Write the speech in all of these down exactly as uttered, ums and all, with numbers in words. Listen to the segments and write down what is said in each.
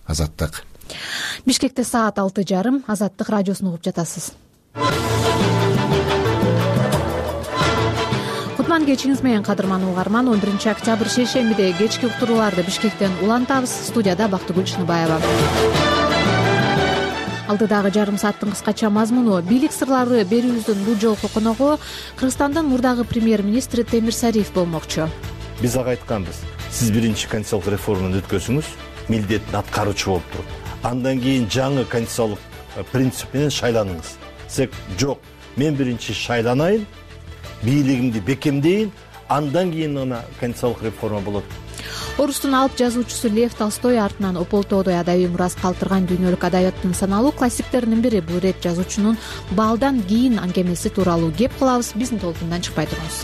Азаттык. Бишкекте саат алты жарым. Азаттык радиосун угуп жатасыз. Кутман кечиңиз менен кадырман угарман. он биринчи октябрь шейшембиде кечки уктурууларды Бишкектен улантабыз. Студияда Бактыгүл Чыныбаева. Алдыдагы жарым сааттын кыскача мазмуну. Бийлик сырлары берүүбүздүн бул жолку коногу Кыргызстандын мурдагы премьер-министри Темир Сариев болмокчу. Биз ага айтканбыз. Сиз биринчи конституциялык реформаны өткөзүңүз, милдетин аткаруучу болуп туруп. Андан кийин жаңы конституциялык принцип менен шайланыңыз. Сек жок, мен биринчи шайланайын, бийлигимди бекемдейин, андан кийин гана конституциялык реформа болот. Орустун алып жазуучусу Лев Толстой артынан Ополтоодой адабий мурас калтырган дүйнөлүк адабияттын саналуу классиктеринин бири. Бул ирет жазуучунун балдан кийин аңгемеси тууралуу кеп кылабыз. Биздин толкундан чыкпай туруңуз.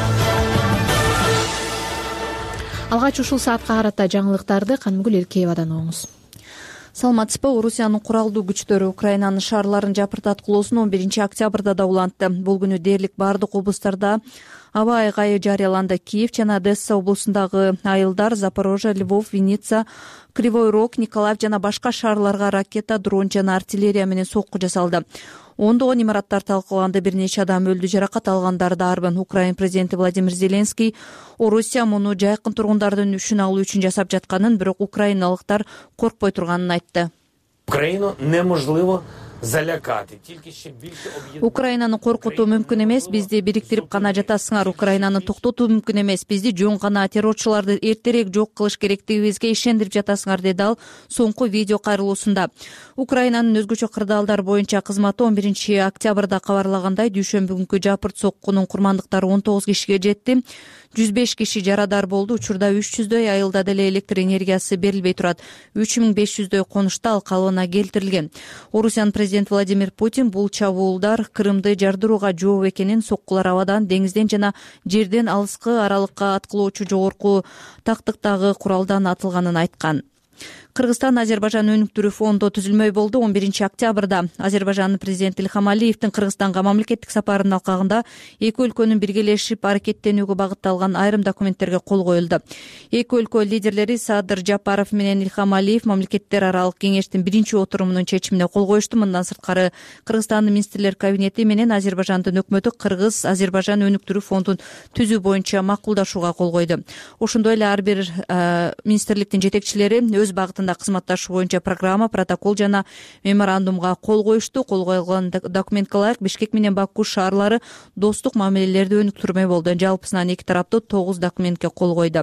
Алгач ушул саатка карата жаңылыктарды Канымгүл Эркеевадан угуңуз. Саламатсызбы? Орусиянын куралдуу күчтөрү Украинанын шаарларын жапыртаткылоосун он биринчи октябрда да улантты. Бул күнү дээрлик бардык облустарда аба айгайы жарыяланды. Киев жана Одесса облусундагы айылдар, Запорожье, Львов, Винница, Кривой Рог, Николаев жана башка шаарларга ракета, дрон жана артиллерия менен сокку жасалды. Ондогон имараттар талкаланды, бир нече адам өлдү, жаракат алгандар да арбын. Украин президенти Владимир Зеленский Орусия муну жайкын тургундардын үчүн алуу үчүн жасап жатканын, бирок украиналыктар коркпой турганын айтты. Украину неможливо залякати, тільки ще більше об'єднати. Украинаны коркутуу мүмкүн эмес, бизди бириктирип гана жатасыңар. Украинаны токтотуу мүмкүн эмес, бизди жөн гана террорчуларды эртерээк жок кылыш керектигибизге ишендирип жатасыңар, деди ал соңку видео кайрылуусунда. Украинанын өзгөчө кырдаалдар боюнча кызматы он биринчи октябрда кабарлагандай, дүйшөмбү күнкү жапырт соккунун курмандыктары он тогуз кишиге жетти. жүз беш киши жарадар болду. Учурда үч жүздөй айылда деле электр энергиясы берилбей турат. үч миң беш жүздөй конушта ал калыбына келтирилген. Орусиянын президент Владимир Путин бул чабуулдар Крымды жардырууга жооп экенин, соккулар абадан, деңизден жана жерден алыскы аралыкка аткылоочу жогорку тактыктагы куралдан атылганын айткан. Кыргызстан Азербайжан өнүктүрүү фонду түзүлмөй болду. он биринчи октябрда Азербайжандын президенти Илхам Алиевдин Кыргызстанга мамлекеттик сапарынын алкагында эки өлкөнүн биргелешип аракеттенүүгө багытталган айрым документтерге кол коюлду. Эки өлкө лидерлери Садыр Жапаров менен Илхам Алиев мамлекеттер аралык кеңештин биринчи отурумунун чечимине кол коюшту. Мындан сырткары Кыргызстандын министрлер кабинети менен Азербайжандын өкмөтү Кыргыз Азербайжан өнүктүрүү фондун түзүү боюнча макулдашууга кол койду. Ошондой эле ар бир министрликтин жетекчилери өз багытында кызматташуу боюнча программа, протокол жана меморандумга кол коюшту. Кол коюлган документке ылайык Бишкек менен Баку шаарлары достук мамилелерди өнүктүрмөй болду. Жалпысынан эки тараптуу тогуз документке кол койду.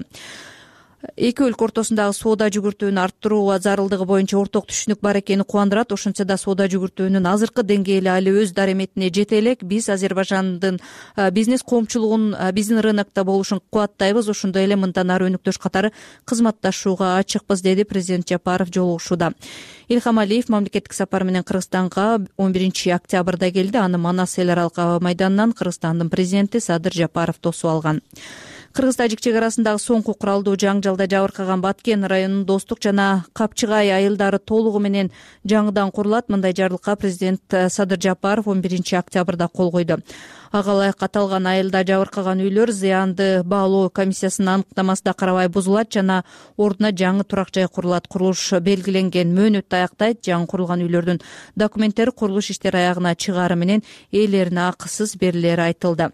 Эки өлкө ортосундагы соода жүгүртүүнү арттыруу зарылдыгы боюнча орток түшүнүк бар экени кубандырат. Ошентсе да соода жүгүртүүнүн азыркы деңгээли али өз дареметине жете элек. Биз Азербайжандын бизнес коомчулугун биздин рынокто болушун кубаттайбыз. Ошондой эле мындан ары өнүктөш катары кызматташууга ачыкпыз, деди президент Жапаров жолугушууда. Илхам Алиев мамлекеттик сапар менен Кыргызстанга он биринчи октябрда келди. Аны Манас эл аралык аба майданынан Кыргызстандын президенти Садыр Жапаров тосуп алган. Кыргыз-тажик чек арасындагы соңку куралдуу жаңжалда жабыркаган Баткен районунун Достук жана Капчыгай айылдары толугу менен жаңыдан курулат. Мындай жарлыкка президент Садыр Жапаров он биринчи октябрда кол койду. Ага ылайык аталган айылда жабыркаган үйлөр зыянды баалоо комиссиясынын аныктамасына карабай бузулат жана ордуна жаңы турак жай курулат. Курулуш белгиленген мөөнөттө аяктайт. Жаңы курулган үйлөрдүн документтери курулуш иштери аягына чыгаары менен ээлерине акысыз берилери айтылды.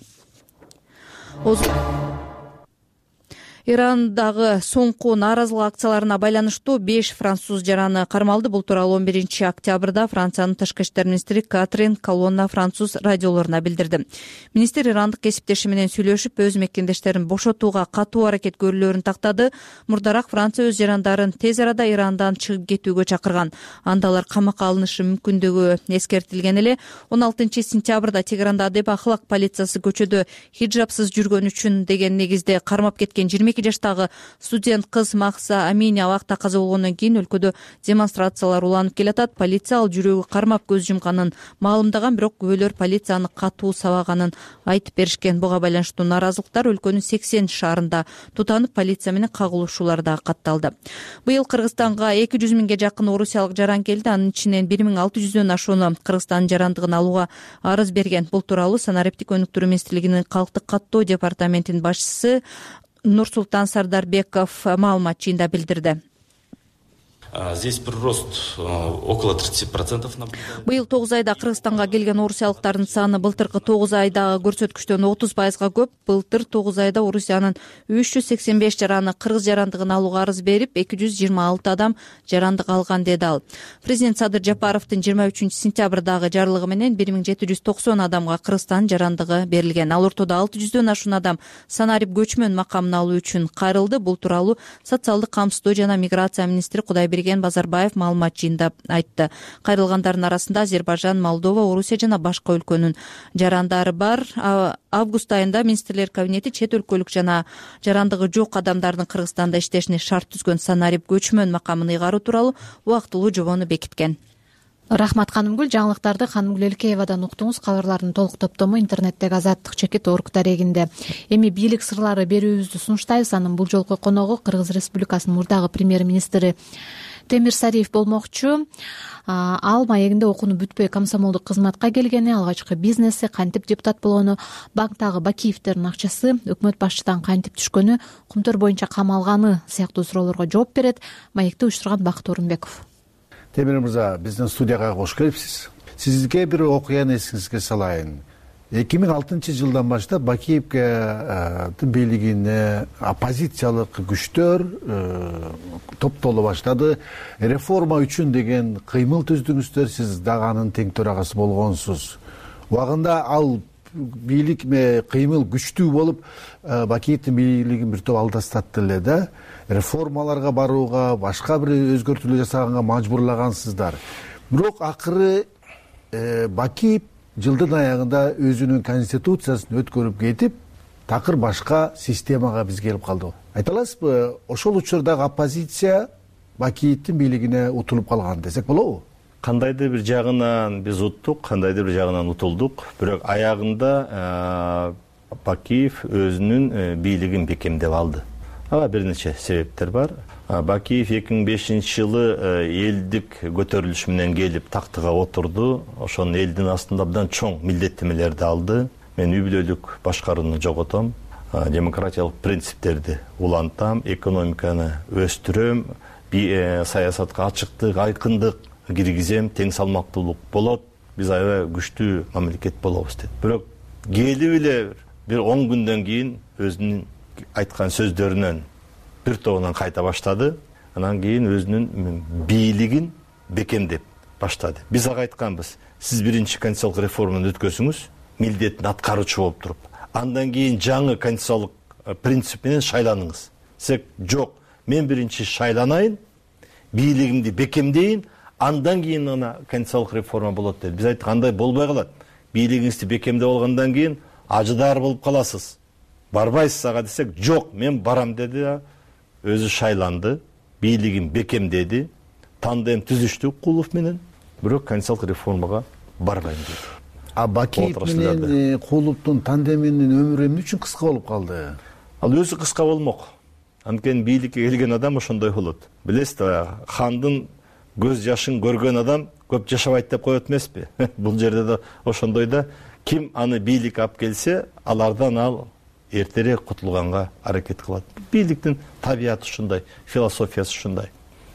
Ирандагы соңку нааразылык акцияларына байланыштуу беш француз жараны кармалды. Бул тууралуу он биринчи октябрда Франциянын тышкы иштер министри Катрин Колонна француз радиолоруна билдирди. Министр ирандык кесиптеши менен сүйлөшүп, өз мекендештерин бошотууга катуу аракет көрүлөөрүн тактады. Мурдараак Франция өз жарандарын тез арада Ирандан чыгып кетүүгө чакырган. Анда алар камакка алынышы мүмкүндүгү эскертилген эле. он алтынчы сентябрда Тегеранда адеп ахлак полициясы көчөдө хиджабсыз жүргөн үчүн деген негизде кармап кеткен жыйырма эки жаштагы студент кыз Махса Амини абакта каза болгондон кийин өлкөдө демонстрациялар уланып келатат. Полиция ал жүрөгү кармап көз жумганын маалымдаган, бирок күбөлөр полицияны катуу сабаганын айтып беришкен. Буга байланыштуу нааразылыктар өлкөнүн сексен шаарында тутанып, полиция менен кагылышуулар да катталды. Быйыл Кыргызстанга эки жүз миңге жакын орусиялык жаран келди. Анын ичинен бир миң алты жүздөн ашууну Кыргызстандын жарандыгын алууга арыз берген. Бул тууралуу санариптик өнүктүрүү министрлигинин калктык каттоо департаментинин башчысы Нурсултан Сардарбеков маалымат жыйында билдирди. Здесь прирост около тридцати процентов наблюдается. Быйыл тогуз айда Кыргызстанга келген орусиялыктардын саны былтыркы тогуз айдагы көрсөткүчтөн отуз пайызга көп. Былтыр тогуз айда Орусиянын үч жүз сексен беш жараны кыргыз жарандыгын алууга арыз берип, эки жүз жыйырма алты адам жарандык алган деди ал. Президент Садыр Жапаровдун жыйырма үчүнчү сентябрдагы жарлыгы менен бир миң жети жүз токсон адамга Кыргызстан жарандыгы берилген. Ал ортодо алты жүздөн ашуун адам санарип көчмөн макамын алуу үчүн кайрылды. Бул тууралуу социалдык камсыздоо жана миграция министри Кудайберген Базарбаев маалымат жыйында айтты. Кайрылгандардын арасында Азербайжан, Молдова, Орусия жана башка өлкөнүн жарандары бар. Август айында министрлер кабинети чет өлкөлүк жана жарандыгы жок адамдардын Кыргызстанда иштешине шарт түзгөн санарип көчмөн макамын ыйгаруу тууралуу убактылуу жобону бекиткен. Рахмат Канымгүл, жаңылыктарды Канымгүл Элкеевадан уктуңуз. Кабарлардын толук топтому интернеттеги азаттык чекит орг дарегинде. Эми бийлик сырлары берүүбүздү сунуштайбыз. Анын бул жолку коногу Кыргыз Республикасынын мурдагы премьер-министри Темир Сариев болмокчу. Ал маегинде окууну бүтпөй комсомолдук кызматка келгени, алгачкы бизнеси, кантип депутат болгону, банктагы Бакиевдердин акчасы өкмөт башчыдан кантип түшкөнү, кумтөр боюнча камалганы сыяктуу суроолорго жооп берет. Маекти уюштурган Бакыт Орунбеков. Темир мырза, биздин студияга кош келипсиз. Сизге бир окуяны эсиңизге салайын. эки миң алтынчы жылдан баштап Бакиевке бийлигине оппозициялык күчтөр топтоло баштады. Реформа үчүн деген кыймыл түздүңүздөр, сиз дагы анын тең төрагасы болгонсуз. Убагында ал бийлик кыймыл күчтүү болуп, Бакиевдин бийлигин бир топ алдастатты эле да. Реформаларга барууга, башка бир өзгөртүүлөр жасаганга мажбурлагансыздар. Бирок акыры Бакиев жылдын аягында өзүнүн конституциясын өткөрүп кетип, такыр башка системага биз келип калдык. Айта аласызбы, ошол учурдагы оппозиция Бакиевдин бийлигине утулуп калган десек болобу? Кандайдыр бир жагынан биз уттук, кандайдыр бир жагынан утулдук. Бирок аягында Бакиев өзүнүн бийлигин бекемдеп алды. Ага бир нече себептер бар. Бакиев эки миң бешинчи жылы элдик көтөрүлүш менен келип тактыга отурду. Ошонун элдин астында абдан чоң милдеттемелерди алды. Мен үй бүлөлүк башкарууну жоготом, демократиялык принциптерди улантам, экономиканы өстүрөм, саясатка ачыктык, айкындык киргизем, тең салмактуулук болот, биз аябай күчтүү мамлекет болобуз деп. Бирок келип эле бир он күндөн кийин өзүнүн айткан сөздөрүнөн бир тобунан кайта баштады. Анан кийин өзүнүн бийлигин бекемдеп баштады. Биз ага айтканбыз, сиз биринчи конституциялык реформаны өткөзүңүз, милдетин аткаруучу болуп туруп, андан кийин жаңы конституциялык принцип менен шайланыңыз. Десек, жок, мен биринчи шайланайын, бийлигимди бекемдейин, андан кийин ана конституциялык реформа болот деди. Биз айттык, андай болбой калат. Бийлигиңизди бекемдеп алгандан кийин ажыдаар болуп каласыз. Барбайсыз ага десек, жок, мен барам деди. Өзү шайланды, бийлигин бекемдеди, тандем түзүштү Кулов менен, бирок конституциялык реформага барбайм деди. А Бакиев менен Куловдун тандеминин өмүрү эмне үчүн кыска болуп калды? Ал өзү кыска болмок. Анткени бийликке келген адам ошондой болот. Билесиз, хандын көз жашын көргөн адам көп жашабайт деп коет эмеспи? Бул жерде да ошондой да, ким аны бийликке алып келсе, алардан ал эртерээк кутулганга аракет кылат. Бийликтин табияты ушундай, философиясы ушундай.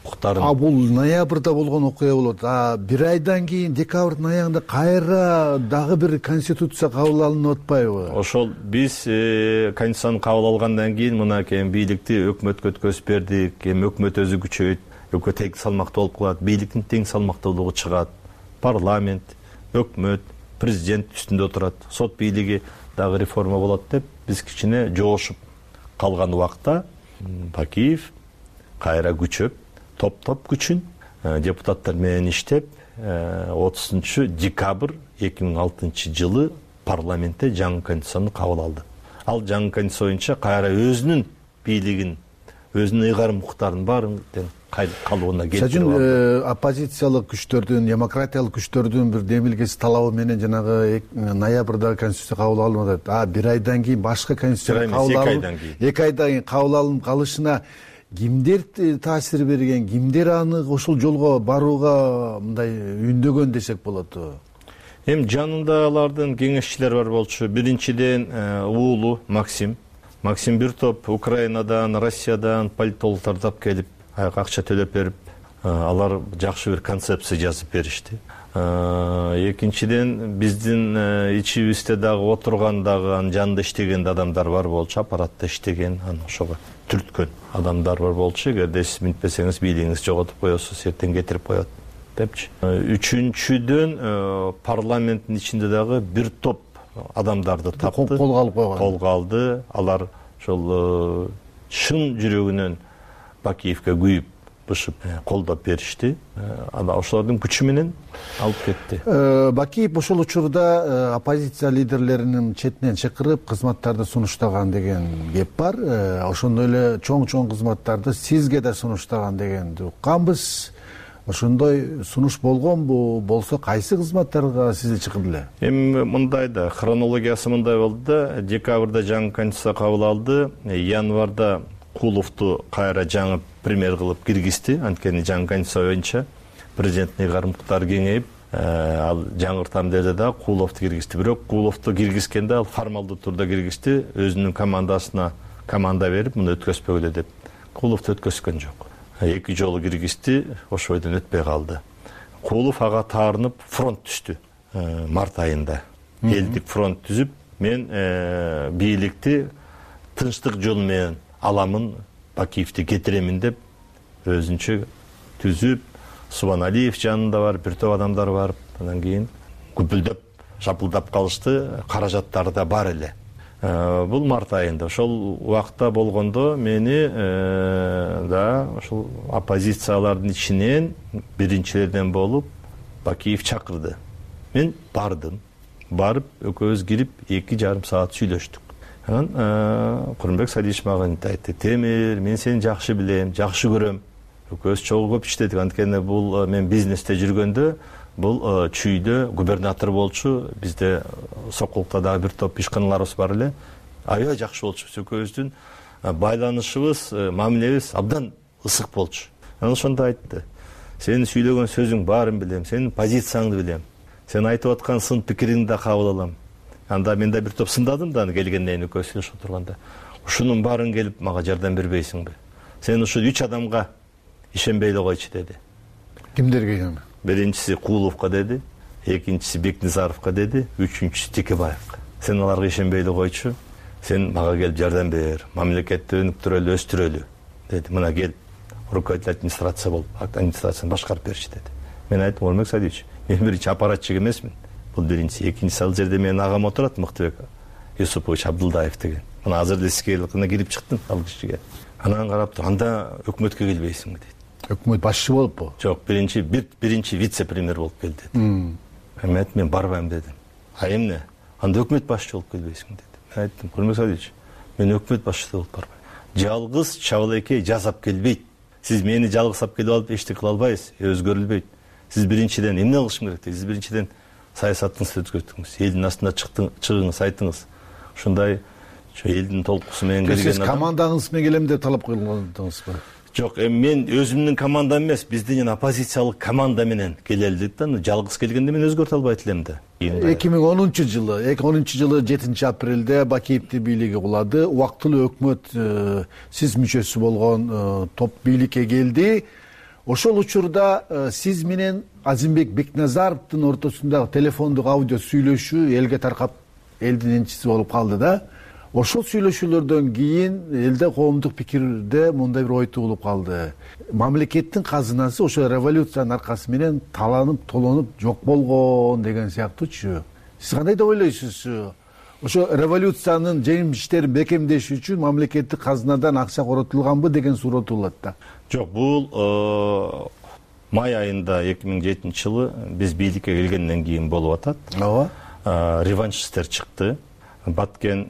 А бул ноябрда болгон окуя болот. А бир айдан кийин декабрдын аягында кайра дагы бир конституция кабыл алынып атпайбы? Ошол биз конституцияны кабыл алгандан кийин мына кийин бийликти өкмөткө өткөзүп бердик. Эми өкмөт өзү күчөйт, өкмөт тең салмактуу болуп калат, бийликтин тең салмактуулугу чыгат. Парламент, өкмөт, президент үстүндө отурат. Сот бийлиги дагы реформа болот деп биз кичине жоошуп калган убакта Бакиев кайра күчөп, топ-топ күчүн депутаттар менен иштеп, отузунчу декабрь эки миң алтынчы жылы парламентте жаңы конституцияны кабыл алды. Ал жаңы конституция боюнча кайра өзүнүн бийлигин, өзүнүн ыйгарым укуктарын баарын калыбына келтирип алды. Оппозициялык күчтөрдүн, демократиялык күчтөрдүн бир демилгеси талабы менен жанагы ноябрда конституция кабыл алынып атат. А бир айдан кийин башка конституция кабыл алынып, эки айдан кийин кабыл алынып калышына кимдер таасир берген, кимдер аны ошол жолго барууга мындай үндөгөн десек болот? Эми жанында алардын кеңешчилери бар болчу. Биринчиден уулу Максим. Максим бир топ Украинадан, Россиядан политологдорду алып келип, акча төлөп берип, алар жакшы бир концепция жазып беришти. Экинчиден биздин ичибизде дагы отурган дагы анын жанында иштеген адамдар бар болчу, аппаратта иштеген, аны ошого түрткөн адамдар бар болчу. Эгерде сиз минтпесеңиз бийлигиңизди жоготуп коесуз, эртең кетирип коет депчи. Үчүнчүдөн парламенттин ичинде дагы бир топ адамдарды тапты, колго алып койгон. Колго алды. Алар ошол чын жүрөгүнөн Бакиевке күйүп бышып колдоп беришти. Ана ошолордун күчү менен алып кетти. Бакиев ошол учурда оппозиция лидерлеринин четинен чакырып кызматтарды сунуштаган деген кеп бар. Ошондой эле чоң-чоң кызматтарды сизге да сунуштаган дегенди укканбыз. Ошондой сунуш болгонбу? Болсо кайсы кызматтарга сизди чакырды эле? Эми мындай да, хронологиясы мындай болду да, декабрда жаңы конституция кабыл алды, январда Куловду кайра жаңы премьер кылып киргизди. Анткени жаңы конституция боюнча президенттин ыйгарымдыктары кеңейип, ал жаңыртам деди да Куловду киргизди. Бирок Куловду киргизгенде ал формалдуу турда киргизди, өзүнүн командасына команда берип, муну өткөзбөгүлө деп. Куловду өткөзгөн жок. Эки жолу киргизди, ошол бойдон өтпөй калды. Кулов ага таарынып фронт түздү март айында. Элдик фронт түзүп, мен бийликти тынчтык жол менен аламын, Бакиевди кетиремин деп өзүнчө түзүп, Субаналиев жанында бар, бир топ адамдар бар. Андан кийин күпүлдөп, шапылдап калышты, каражаттары да бар эле. Бул март айында. Ошол убакта болгондо мени да ошол оппозициялардын ичинен биринчилерден болуп Бакиев чакырды. Мен бардым. Барып, экөөбүз кирип эки жарым саат сүйлөштүк. Анан Курманбек Садыевич мага айтты: "Темир, мен сени жакшы билем, жакшы көрөм. Экөөбүз чогуу көп иштедик. Анткени бул мен бизнесте жүргөндө бул чүйдө губернатор болчу, бизде Сокулукта дагы бир топ ишканаларыбыз бар эле. Аябай жакшы болчу. Экөөбүздүн байланышыбыз, мамилебиз абдан ысык болчу." Анан ошондо айтты: "Сенин сүйлөгөн сөзүң баарын билем, сенин позицияңды билем. Сен айтып аткан сын пикириңди да кабыл алам. Анда мен да бир топ сындадым да келгенден кийин экөөбүз сүйлөшүп турганда. Ушунун баарын келип мага жардам бербейсиңби? Сен ушу үч адамга ишенбей эле койчу" деди. Кимдерге ишенбей? Биринчиси Куловго деди, экинчиси Бекназаровго деди, үчүнчүсү Текебаевга. Сен аларга ишенбей эле койчу, сен мага келип жардам бер, мамлекетти өнүктүрөлү, өстүрөлү деди. Мына келип руководитель администрация болуп, администрацияны башкарып берчи деди. Мен айттым: "Курманбек Садыевич, мен биринчи аппаратчы эмесмин. Бул биринчи, экинчиси ал жерде менин агам отурат, Мыктыбек Юсупович Абдулдаев деген. Мына азыр эле сизге кирип чыктым ал кишиге. Анан карап туруп, анда өкмөткө келбейсиңби дейт. Өкмөт башчы болуппу? Жок, биринчи бир биринчи вице-премьер болуп кел деди. Мен айттым: "Мен барбайм" дедим. "А эмне? Анда өкмөт башчы болуп келбейсиңби" деди. Мен айттым: "Курманбек Садыевич, мен өкмөт башчысы болуп барбайм. Жалгыз Чабылекей жасап келбейт. Сиз мени жалгыз алып келип алып эчтеке кыла албайсыз, өзгөрүлбөйт. Сиз биринчиден эмне кылышым керек дейт. Сиз биринчиден саясатыңызды өткөрдүңүз, элдин астына чыгыңыз, айтыңыз. Ушундай элдин толкусу менен келген адам." Сиз командаңыз менен келем деп талап койгондуңузбу? Жок, мен өзүмдүн командам эмес, биздин оппозициялык команда менен келелдик да, жалгыз келгенде мен өзгөртө албайт элем да. эки миң онунчу жылы, эки миң онунчу жылы жетинчи апрелде Бакиевди бийлиги кулады. Убактылуу өкмөт сиз мүчөсү болгон топ бийликке келди. Ошол учурда сиз менен Азимбек Бекназаровдун ортосундагы телефондук аудио сүйлөшүү элге таркап элдин энчиси болуп калды да. Ошол сүйлөшүүлөрдөн кийин элде коомдук пикирде мындай бир ой туулуп калды. Мамлекеттин казынасы ошо революциянын аркасы менен таланып, толонуп жок болгон деген сыяктуучу. Сиз кандай деп ойлойсуз? Ошо революциянын жемиштерин бекемдеш үчүн мамлекеттик казынадан акча коротулганбы деген суроо туулат да. Жок, бул май айында эки миң жетинчи жылы биз бийликке келгенден кийин болуп атат. Ооба. Реваншисттер чыкты. Баткен,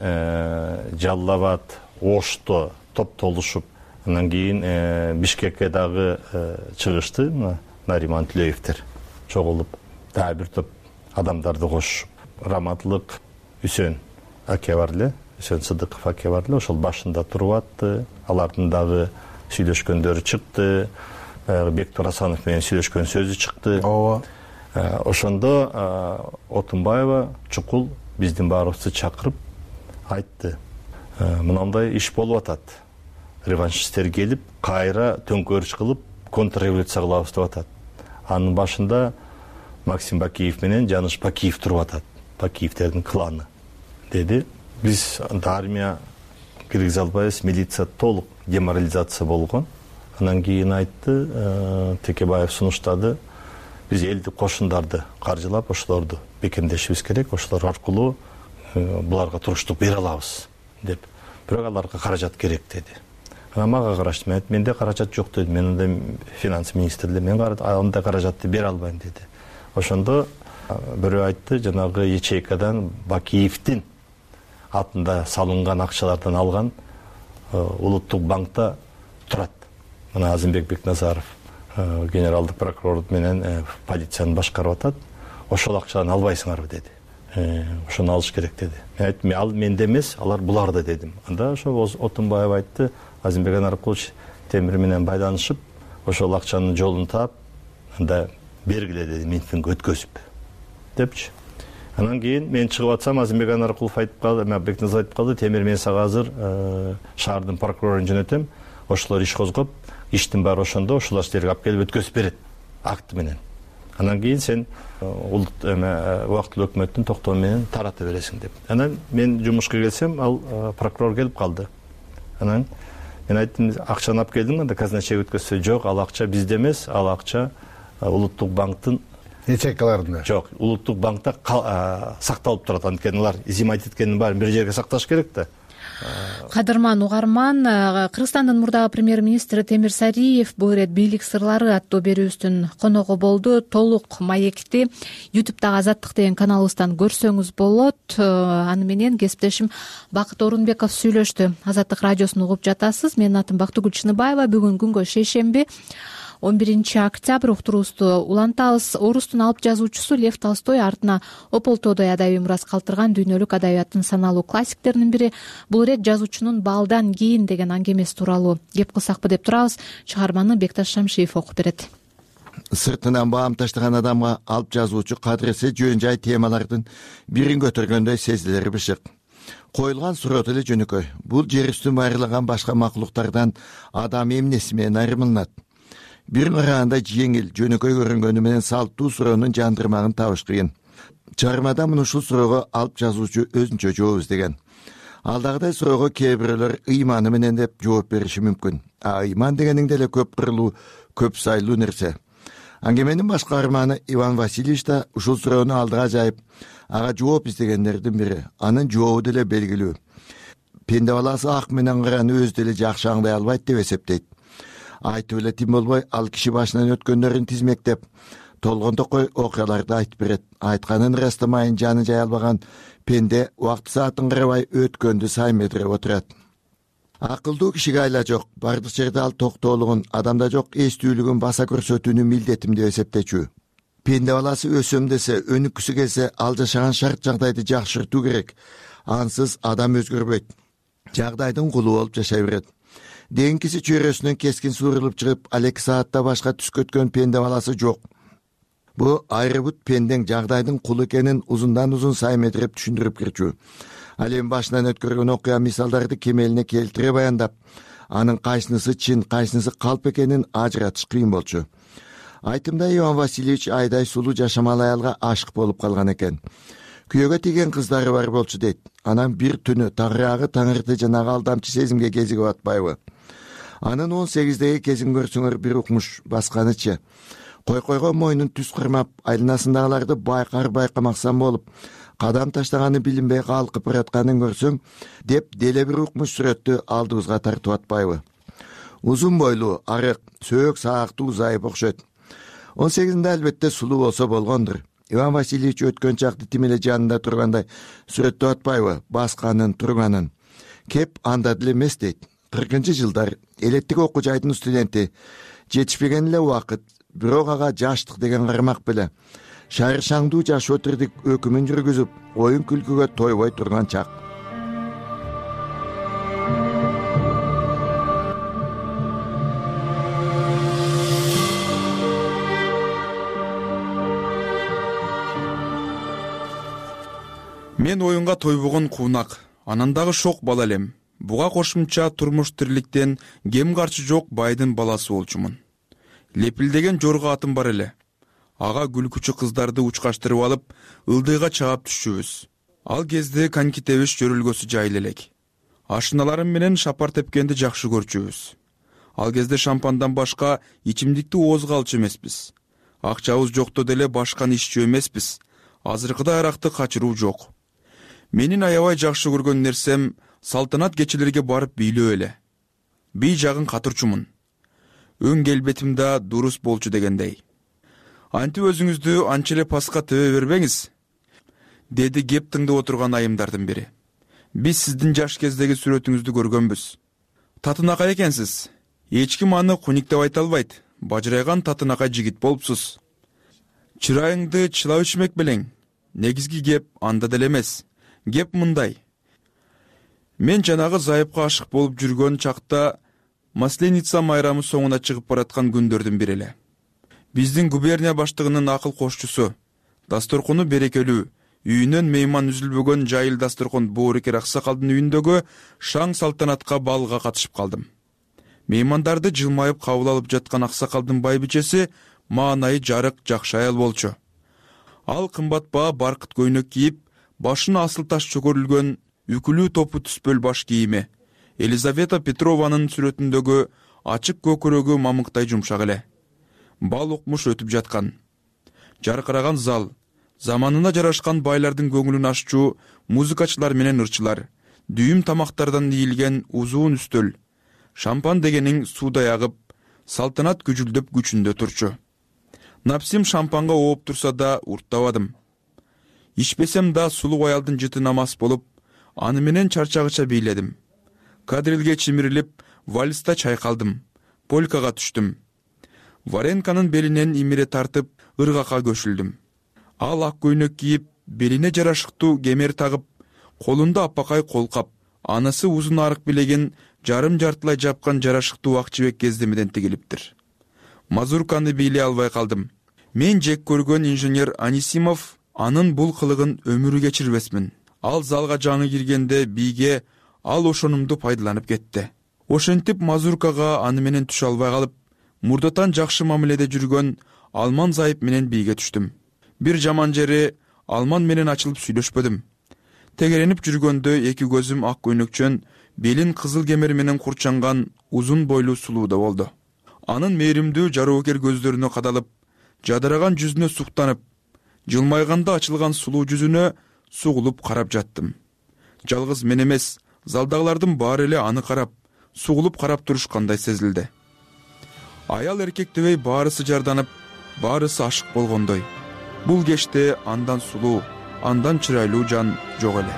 Жалал Абад, Ошто топтолушуп, андан кийин Бишкекке дагы чыгышты. Нариман Түлеевтер чогулуп, дагы бир топ адамдарды кошушуп, Раматлык Үсөн аке бар эле, Үсөн Сыдыков аке бар эле, ошол башында туруп атты. Алардын дагы сүйлөшкөндөрү чыкты. Бектур Асанов менен сүйлөшкөн сөзү чыкты. Ооба. Ошондо Отунбаева чукул биздин баарыбызды чакырып айтты: "Мынандай иш болуп атат. Реваншисттер келип, кайра төңкөрүш кылып, контрреволюция кылабыз деп атат. Анын башында Максим Бакиев менен Жаныш Бакиев туруп атат. Бакиевтердин кланы деди. Биз армия киргизе албайбыз, милиция толук деморализация болгон. Анан кийин айтты, Текебаев сунуштады. Биз элдик кошундарды каржылап, ошолорду бекемдешибиз керек, ошолор аркылуу буларга туруштук бере алабыз деп. Бирок аларга каражат керек деди. Анан мага карашты, мен менде каражат жок деди. Мен анда финанс министрлиги, мен андай каражатты бере албайм деди. Ошондо бирөө айтты, жанагы ячейкадан Бакиевдин атында салынган акчалардан алган улуттук банкта турат. Мына Азимбек Бекназаров генералдык прокурор менен полицияны башкарып атат. Ошол акчаны албайсыңарбы деди. Ошону алыш керек деди. Мен айттым, ал менде эмес, алар буларда дедим. Анда ошо Отунбаев айтты, Азимбек Анаркулович Темир менен байланышып, ошол акчанын жолун таап, анда бергиле деди, митинг өткөзүп депчи. Анан кийин мен чыгып атсам, Азимбек Анаркулов айтып калды, мен Бекназаров айтып калды, Темир, мен сага азыр шаардын прокурорун жөнөтөм, ошолор иш козгоп, иштин баары ошондо, ошолор силерге алып келип өткөзүп берет акты менен. Анан кийин сен улут убактылуу өкмөттүн токтоо менен тарата бересиң деп. Анан мен жумушка келсем, ал прокурор келип калды. Анан мен айттым, акчаны алып келдиң, анда казначей өткөзсө, жок, ал акча бизде эмес, ал акча улуттук банктын ячейкаларында. Жок, улуттук банкта сакталып турат. Анткени алар изимайт эткендин баарын бир жерге сакташ керек да. Кадырман угарман, Кыргызстандын мурдагы премьер-министри Темир Сариев бул ирет бийлик сырлары аттуу берүүбүздүн коногу болду. Толук маекти ютубтагы Азаттык деген каналыбыздан көрсөңүз болот. Аны менен кесиптешим Бакыт Орунбеков сүйлөштү. Азаттык радиосун угуп жатасыз. Менин атым Бактыгүл Чыныбаева. Бүгүн күнгө шейшемби он биринчи октябрь уктуруубузду улантабыз. Орустун алып жазуучусу Лев Толстой артына ополтоодой адабий мурас калтырган дүйнөлүк адабияттын саналуу классиктеринин бири. Бул ирет жазуучунун балдан кийин деген аңгемеси тууралуу кеп кылсакпы деп турабыз. Чыгарманы Бекташ Шамшиев окуп берет. Сыртынан баам таштаган адамга алып жазуучу кадыресе жөн жай темалардын бирин көтөргөндөй сезилери бышык. Коюлган суроо деле жөнөкөй. Бул жер үстүн байырлаган башка макулуктардан адам эмнеси менен айырмаланат? Бир караганда жеңил, жөнөкөй көрүнгөнү менен салттуу суроонун жандырмагын табыш кыйын. Чыгармада мына ушул суроого алып жазуучу өзүнчө жооп издеген. Алдагыдай суроого кээ бирөөлөр ыйманы менен деп жооп бериши мүмкүн. А ыйман дегениң деле көп кырлуу, көп сайлуу нерсе. Аңгеменин баш каарманы Иван Васильевич да ушул суроону алдыга жайып, ага жооп издегендердин бири. Анын жообу деле белгилүү. Пенде баласы ак менен караны өз деле жакшы аңдай албайт деп эсептейт. Айтып эле тим болбой, ал киши башынан өткөндөрүн тизмектеп, толгон токой окуяларды айтып берет. Айтканын ырастамайын жаны жай албаган пенде убакыт саатын карабай өткөндү саймедирип отурат. Акылдуу кишиге айла жок, бардык жерде ал токтоолугун, адамда жок эстүүлүгүн баса көрсөтүүнү милдетим деп эсептечү. Пенде баласы өсөм десе, өнүккүсү келсе, ал жашаган шарт жагдайды жакшыртуу керек. Ансыз адам өзгөрбөйт. Жагдайдын кулу болуп жашай берет. Деңкиси чөйрөсүнөн кескин суурулуп чыгып, ал эки саатта башка түс көткөн пенде баласы жок. Бу айрыбут пендең жагдайдын кулу экенин узундан узун саймедирип түшүндүрүп кирчү. Ал эми башынан өткөргөн окуя мисалдарды кемелине келтире баяндап, анын кайсынысы чын, кайсынысы калп экенин ажыратыш кыйын болчу. Айтымда Иван Васильевич айдай сулуу жашамал аялга ашык болуп калган экен. Күйөөгө тийген кыздары бар болчу дейт. Анан бир түнү тагыраагы таңырды жанагы алдамчы сезимге кезиге батпайбы? Анын он сегиздеги кезин көрсөңөр бир укмуш басканычы. Кой-койго мойнун түз кырмап, айланасындагыларды байкар байкамаксан болуп, кадам таштаганы билинбей калкып баратканын көрсөң, деп деле бир укмуш сүрөттү алдыбызга тартып атпайбы? Узун бойлуу, арык, сөөк саактуу зайып окшойт. он сегизинде албетте сулуу болсо болгондур. Иван Васильевич өткөн чакты тим эле жанында тургандай сүрөттөп атпайбы, басканын, турганын. Кеп анда деле эмес дейт. кыркынчы жылдар элеттик окуу жайдын студенти, жетишпеген эле убакыт, бирок ага жаштык деген кармак беле шайыршаңдуу жаш өтүрдүк өкүмүн жүргүзүп, оюн күлкүгө тойбой турган чак. Мен оюнга тойбогон куунак, анан дагы шок бала элем. Буга кошумча турмуш тирликтен кем карчы жок байдын баласы болчумун. Лепилдеген жорго атым бар эле. Ага күлкүчү кыздарды учкаштырып алып, ылдыйга чаап түшчүбүз. Ал кезде коньки тебиш жөрөлгөсү жайыл элек. Ашыналарым менен шапар тепкенди жакшы көрчүбүз. Ал кезде шампандан башка ичимдикти оозго алчу эмеспиз. Акчабыз жокто деле башканы иччү эмеспиз. Азыркыдай аракты качыруу жок. Менин аябай жакшы көргөн нерсем салтанат кечелерге барып бийлөө эле. Бий жагын катырчумун. Өң келбетим да дурус болчу дегендей. Антип өзүңүздү анча эле паска тебе бербеңиз, деди кеп тыңдап отурган айымдардын бири. Биз сиздин жаш кездеги сүрөтүңүздү көргөнбүз. Татынакай экенсиз. Эч ким аны куник деп айта албайт. Бажырайган татынакай жигит болупсуз. Чырайыңды чылап ичмек белең. Негизги кеп анда деле эмес. Кеп мындай. Мен жанагы зайыпка ашык болуп жүргөн чакта Масленица майрамы соңуна чыгып бараткан күндөрдүн бири эле. Биздин губерния баштыгынын акыл кошчусу, дасторкону берекелүү, үйүнөн мейман үзүлбөгөн жайыл дасторкон боорекер аксакалдын үйүндөгү шаң салтанатка балга катышып калдым. Меймандарды жылмайып кабыл алып жаткан аксакалдын байбичеси маанайы жарык жакшы аял болчу. Ал кымбат баа баркыт көйнөк кийип, башына асыл таш чөгөрүлгөн үкүлүү топу түспөл баш кийими, Елизавета Петрованын сүрөтүндөгү ачык көкүрөгү мамыктай жумшак эле. Бал укмуш өтүп жаткан. Жаркыраган зал, заманына жарашкан байлардын көңүлүн аччу музыкачылар менен ырчылар, дүйүм тамактардан ийилген узун үстөл, шампан дегениң суудай агып, салтанат күжүлдөп күчүндө турчу. Напсим шампанга ооп турса да урттабадым. Ичпесем да сулуу аялдын жыты намаз болуп, аны менен чарчагыча бийледим. Кадрилге чимирилип, вальста чайкалдым, полкага түштүм. Варенканын белинен имире тартып, ыргака көшүлдүм. Ал ак көйнөк кийип, белине жарашыктуу кемер тагып, колунда аппакай колкап, анысы узун арык билеген жарым жартылай жапкан жарашыктуу ак чебек кездемеден тигилиптир. Мазурканы бийлей албай калдым. Мен жек көргөн инженер Анисимов анын бул кылыгын өмүрү кечирбесмин. Ал залга жаңы киргенде бийге ал ошонумду пайдаланып кетти. Ошентип мазуркага аны менен түшө албай калып, мурдатан жакшы мамиледе жүргөн Алман зайып менен бийге түштүм. Бир жаман жери Алман менен ачылып сүйлөшпөдүм. Тегеренип жүргөндө эки көзүм ак көйнөкчөн, белин кызыл кемер менен курчанган узун бойлуу сулууда болду. Анын мээримдүү жароокер көздөрүнө кадалып, жадыраган жүзүнө суктанып, жылмайганда ачылган сулуу жүзүнө сугулуп карап жаттым. Жалгыз мен эмес, залдагылардын баары эле аны карап, сугулуп карап турушкандай сезилди. Аял эркек дебей баарысы жарданып, баарысы ашык болгондой. Бул кечте андан сулуу, андан чырайлуу жан жок эле.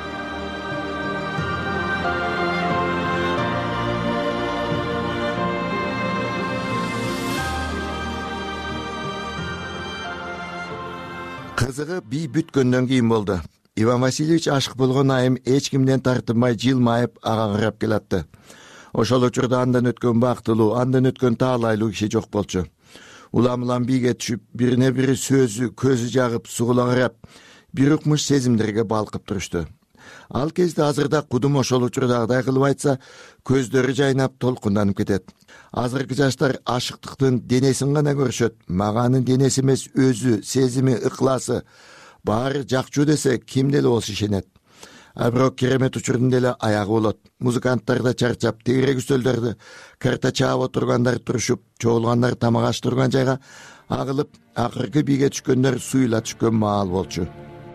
Кызыгы бий бүткөндөн кийин болду. Иван Васильевич ашык болгон айым эч кимден тартынбай жылмайып ага карап келатты. Ошол учурда андан өткөн бактылуу, андан өткөн таалайлуу киши жок болчу. Улам-улам бийге түшүп, бирине бири сөзү, көзү жагып, сугула карап, бир укмуш сезимдерге балкып турушту. Ал кезде азырда кудум ошол учурдагыдай кылып айтса, көздөрү жайнап толкунданып кетет. Азыркы жаштар ашыктыктын денесин гана көрүшөт. Мага анын денеси эмес, өзү, сезими, ыкласы баары жакчу десе ким деле болсо ишенет. А бирок керемет учурдун деле аягы болот. Музыканттар да чарчап, тегерек үстөлдөрдү карта чаап отургандар турушуп, чогулгандар тамак аш турган жайга агылып, акыркы бийге түшкөндөр суюла түшкөн маал болчу.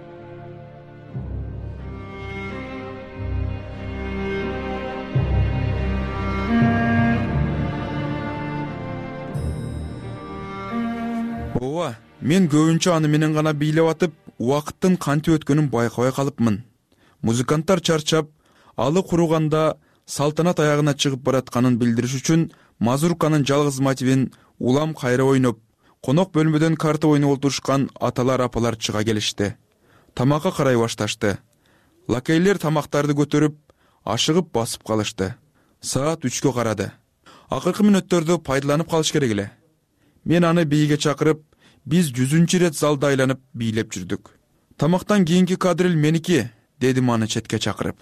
Ооба, мен көбүнчө аны менен гана бийлеп атып, убакыттын кантип өткөнүн байкабай калыпмын. Музыканттар чарчап, алы куруганда салтанат аягына чыгып баратканын билдириш үчүн мазурканын жалгыз мотивин улам кайра ойноп, конок бөлмөдөн карта ойноп отурушкан аталар апалар чыга келишти. Тамакка карай башташты. Лакейлер тамактарды көтөрүп, ашыгып басып калышты. Саат үчкө карады. Акыркы мүнөттөрдү пайдаланып калыш керек эле. Мен аны бийге чакырып, биз жүзүнчү рет залда айланып бийлеп жүрдүк. Тамактан кийинки кадрил меники, дедим аны четке чакырып.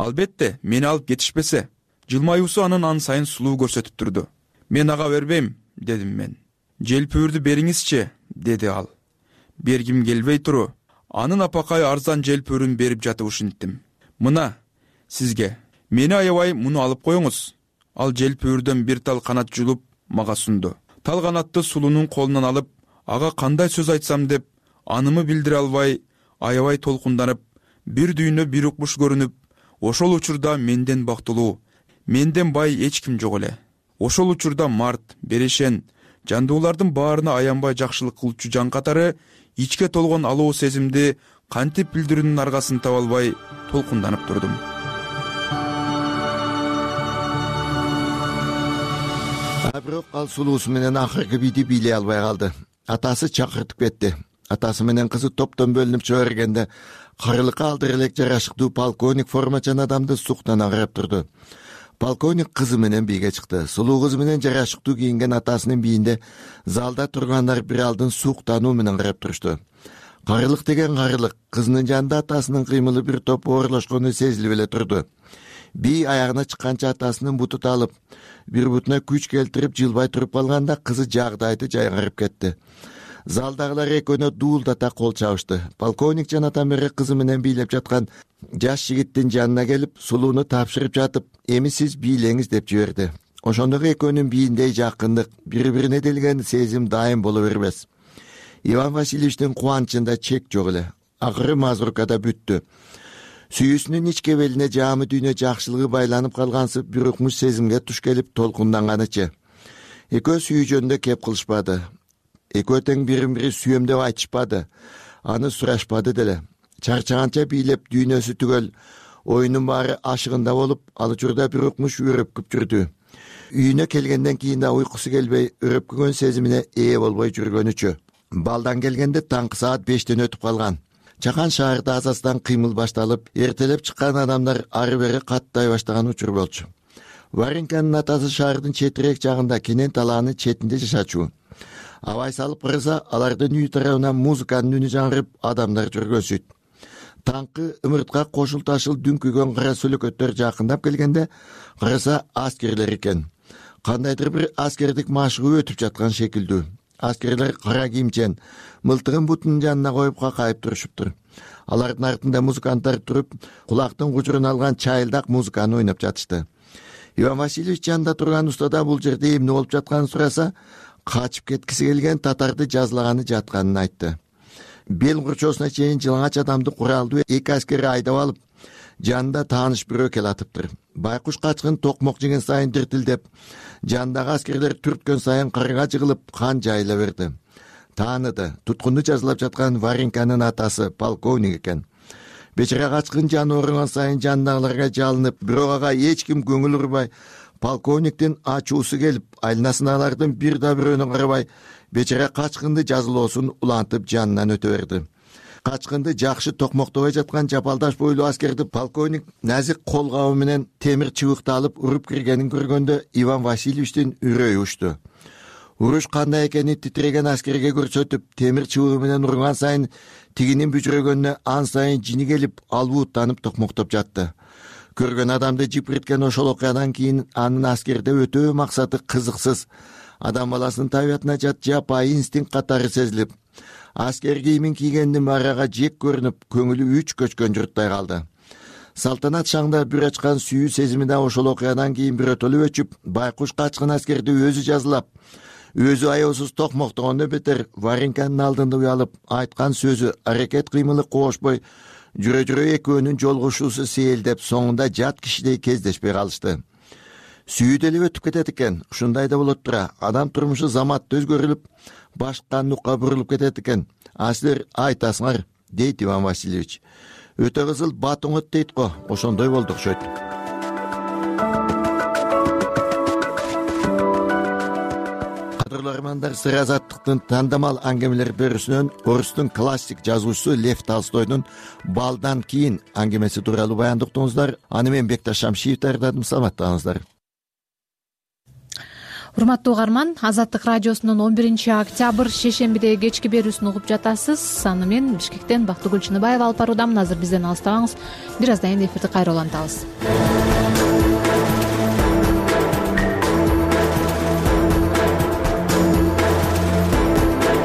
Албетте, мени алып кетишпесе, жылмаюусу анын ан сайын сулуу көрсөтүп турду. Мен ага бербейм, дедим мен. Желпүүрдү бериңизчи, деди ал. Бергим келбей туру, анын апакай арзан желпүүрүн берип жатып ушинттим. Мына сизге, мени аябай муну алып коюңуз. Ал желпүүрдөн бир тал канат жулуп мага сунду. Тал канатты сулунун колунан алып, ага кандай сөз айтсам деп анымы билдире албай, аябай толкунданып, бир дүйнө бир укмуш көрүнүп, ошол учурда менден бактылуу, менден бай эч ким жок эле. Ошол учурда март, берешен, жандуулардын баарына аянбай жакшылык кылчу жан катары ичке толгон алуу сезимди кантип билдирүүнүн аргасын таба албай толкунданып турдум. Бирок ал сулуусу менен акыркы бийди бийлей албай калды. Атасы чакыртып кетти. Атасы менен кызы топтон бөлүнүп чыга бергенде карылыкка алдыр элек жарашыктуу полковник формачан адамды суктана карап турду. Полковник кызы менен бийге чыкты. Сулуу кызы менен жарашыктуу кийинген атасынын бийинде залда тургандар бир алдын суктануу менен карап турушту. Карылык деген карылык, кызынын жанында атасынын кыймылы бир топ оорлошкону сезилип эле турду. Бий аягына чыкканча атасынын буту талып, бир бутуна күч келтирип жылбай туруп калганда кызы жагдайды жайгарып кетти. Залдагылар экөөнө дуулдата кол чабышты. Полковник жана Тамере кызы менен бийлеп жаткан жаш жигиттин жанына келип, сулууну тапшырып жатып, эми сиз бийлеңиз деп жиберди. Ошондогу экөөнүн бийиндей жакындык, бири-бирине делген сезим дайым боло бербес. Иван Васильевичтин кубанычында чек жок эле. Акыры мазуркада бүттү. Сүйүүсүнүн ичке белине жаамы дүйнө жакшылыгы байланып калгансып, бир укмуш сезимге туш келип толкунданганычы. Экөө сүйүү жөнүндө кеп кылышпады. Экөө тең бирин-бири сүйөм деп айтышпады. Аны сурашпады деле. Чарчаганча бийлеп дүйнөсү түгөл, оюнун баары ашыгында болуп, ал учурда бир укмуш үрөпкүп жүрдү. Үйүнө келгенден кийин да уйкусу келбей, үрөпкүгөн сезимине ээ болбой жүргөнүчү. Балдан келгенде таңкы саат бештен өтүп калган. Чакан шаарда азасынан кыймыл башталып, эртелеп чыккан адамдар ары бери каттай баштаган учур болчу. Варенканын атасы шаардын четирээк жагында кенен талаанын четинде жашачу. Абай салып караса, алардын үй тарабынан музыканын үнү жаңырып, адамдар жүргөнсүйт. Таңкы ымыртка кошул ташыл дүңкүгөн кара сөлөкөттөр жакындап келгенде, караса аскерлер экен. Кандайдыр бир аскердик машыгуу өтүп жаткан шекилдүү. Аскерлер кара кийимчен, мылтыгын бутунун жанына коюп какайып турушуптур. Алардын артында музыканттар туруп, кулактын кучурун алган чайылдак музыканы ойноп жатышты. Иван Васильевич жанында турган устада бул жерде эмне болуп жатканын сураса, качып кеткиси келген татарды жазлаганы жатканын айтты. Бел курчоосуна чейин жылаңач адамды куралдуу эки аскери айдап алып, жанында тааныш бирөө келатыптыр. Байкуш качкын токмок жеген сайын диртилдеп, жандагы аскерлер түрткөн сайын карга жыгылып, кан жайыла берди. Тааныды, туткунду жазылап жаткан Варенканын атасы полковник экен. Бечара качкын жаны ооруган сайын жандагыларга жалынып, бирок ага эч ким көңүл урбай, полковниктин ачуусу келип, айланасындагылардын бир да бирөөнө карабай, бечара качкынды жазылоосун улантып жанынан өтө берди. Качкынды жакшы токмоктобой жаткан жапалдаш бойлуу аскерди полковник назик кол кабы менен темир чыбыкты алып уруп киргенин көргөндө Иван Васильевичтин үрөйү учту. Уруш кандай экенин титиреген аскерге көрсөтүп, темир чыбыгы менен урган сайын тигинин бүжүрөгөнүнө ан сайын жини келип, албууттанып токмоктоп жатты. Көргөн адамды жипирткен ошол окуядан кийин анын аскерде өтө максаты кызыксыз, адам баласынын табиятына жат жапайы инстинкт катары сезилип, аскер кийимин кийгендин барага жек көрүнүп, көңүлү үч көчкөн журттай калды. Салтанат шаңда бүр ачкан сүйүү сезими да ошол окуядан кийин бирөтөлүп өчүп, байкуш качкын аскерди өзү жазылап, өзү аябсыз токмоктогондо бетер Варенканын алдында уялып, айткан сөзү, аракет кыймылы кошпой, жүрө-жүрө экөөнүн жолгушуусу сейилдеп, соңунда жат кишидей кездешпей калышты. Сүйүү деле өтүп кетет экен, ушундай да болот тура. Адам турмушу заматта өзгөрүлүп, башка нукка бурулуп кетет экен. А силер айтасыңар, дейт Иван Васильевич. Өтө кызыл батоңот дейт го, ошондой болду окшойт. Кадырлармандар сыр азаттыктын тандамал аңгемелер берүүсүнөн орустун классик жазуучусу Лев Толстойдун балдан кийин аңгемеси тууралуу баяндыктыңыздар. Аны мен Бекташ Шамшиев даярдадым, саламаттаңыздар. Урматтуу угарман, Азаттык радиосунун он биринчи октябрь шейшембидеги кечки берүүсүн угуп жатасыз. Аны мен Бишкектен Бактыгүл Чыныбаева алып баруудамын. Азыр бизден алыстабаңыз. Бир аздан кийин эфирди кайра улантабыз.